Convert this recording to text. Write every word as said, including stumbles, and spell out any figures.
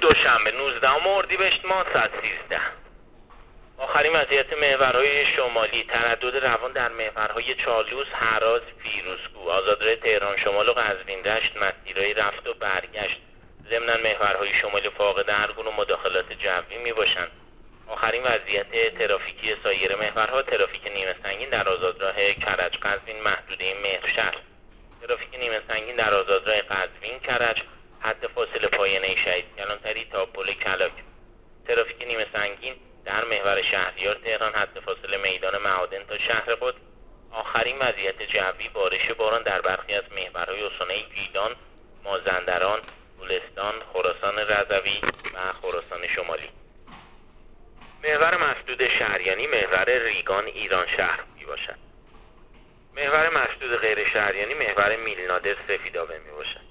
دوشنبه نوزدهم اردیبهشت ماه صد و سیزده. آخرین وضعیت محورهای شمالی: تردد روان در محورهای چالوس، هراز، فیروزکوه، آزادراه تهران شمال و قزوین رشت، مسیرهای رفت و برگشت. ضمناً محورهای شمالی فاقد هر گونه مداخلات جوی می باشند. آخرین وضعیت ترافیکی سایر محورها: ترافیک نیمه سنگین در آزادراه کرج قزوین محدوده مهرشهر، ترافیک نیمه سنگین در آزادراه قزوین کرج حد فاصله پایانه شهید کلانتری تا پل کلاک، ترافیک نیمه سنگین در محور شهریار تهران حد فاصله میدان معادن تا شهر قدس. آخرین وضعیت جوی: بارش باران در برخی از محورهای استانهای گیلان، مازندران، گلستان، خراسان رضوی و خراسان شمالی. محور مسدود شهریانی: محور ریگان ایران شهر می باشد. محور مسدود غیر شهریانی: محور میلنادر سفیدآبه می باشد.